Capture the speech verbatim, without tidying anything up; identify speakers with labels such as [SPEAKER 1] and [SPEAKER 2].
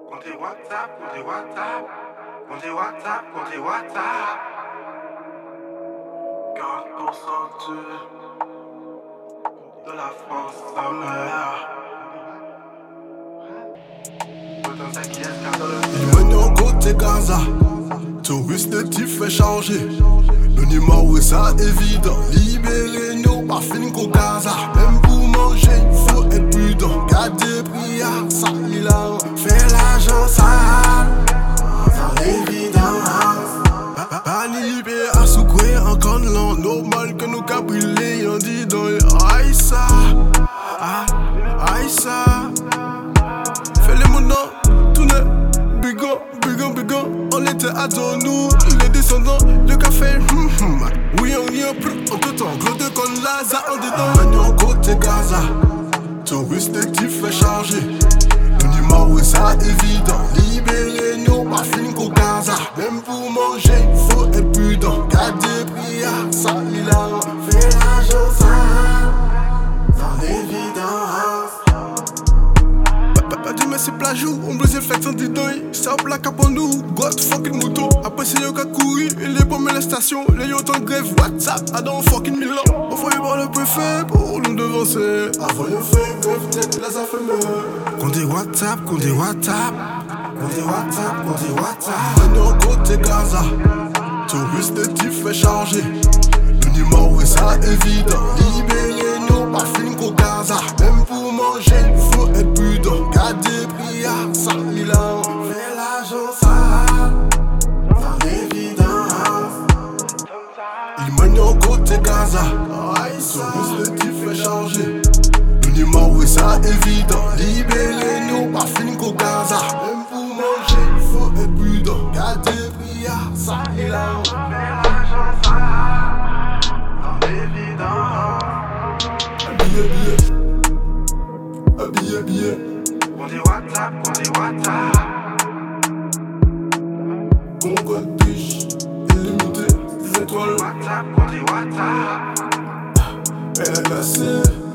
[SPEAKER 1] Comptez WhatsApp, comptez WhatsApp, comptez WhatsApp, comptez WhatsApp. quarante pour cent de la France, ça meurt.
[SPEAKER 2] Il mène en côté Gaza, touriste le type fait changer. Le numéro est ça évident, libérer nos pas fin qu'au Gaza. Même pour manger, il faut être prudent. Garder prière, ça il a fait l'argent sale. Dans l'évidence, pas ni libérer à souquer en conlant. Normal que nous cabrilés, on dit dans les aïe ça, aïe ça. Fais les mots non, tourne, bigot, bigot, bigot. On était à nous, les descendants de café. Hum, hum. Oui, on y est plus en tout temps. Gros de con Laza, on est dans le en côté Gaza. Touriste type fait changer. Le numéro est ça évident. Libérer nous, pas fin qu'au Gaza. Même pour manger, faut être prudent. Garder prière, ça il a fait l'argent ça. Dans l'évidence. Pas dit mais c'est plagiou, on brise le flex en didoy. Ça plaque à nous, God fucking moto. Après c'est yo qui a couru, il est bombé la station. Les yo en grève, WhatsApp, à dans fucking Milan. On faut y voir le préfet pour nous devancer. Avant le fait, grève tête, là ça fait meurt. Comptez WhatsApp, comptez WhatsApp, comptez WhatsApp, comptez WhatsApp. Maintenant côté Gaza, touriste le type fait changer. Le numéro est ça évident. Libérer nous, pas fin qu'au Gaza. Même pour manger, il faut être prudent. Garder prière, ça il a fait l'argent sale. Dans l'évidence, il mène en côté Gaza. Touriste le type fait changer. Le numéro est ça évident. Libérer nous, pas fin qu'au Gaza. Même pour manger, il faut être prudent. Garder prière, ça il a fait l'argent sale. Dans l'évidence. Habillé, billet. Habillé, billet.
[SPEAKER 1] Comptez WhatsApp, comptez WhatsApp.
[SPEAKER 2] Congo Tiche, illimité, des étoiles.
[SPEAKER 1] WhatsApp, comptez WhatsApp.
[SPEAKER 2] Elle est glacée.